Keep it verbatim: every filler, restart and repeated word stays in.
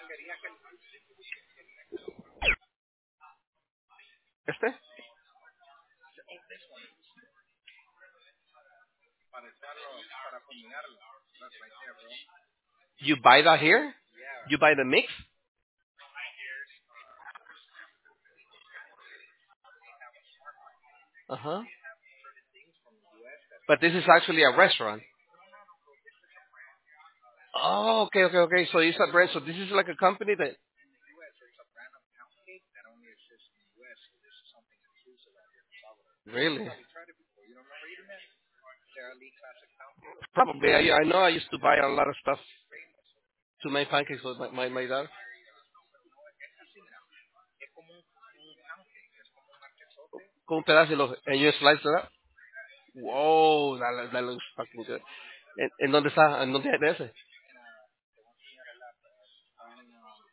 Este? You buy that here? You buy the mix? Uh huh. But this is actually a restaurant. Oh, okay, okay, okay. So it's a brand. So this is like a company that really, probably. I, I know I used to buy a lot of stuff to make pancakes with my my, my dad. Con un pedazo y lo, and you slice it up. Whoa, that, that looks fucking good. ¿En, en dónde está? ¿En dónde es ese?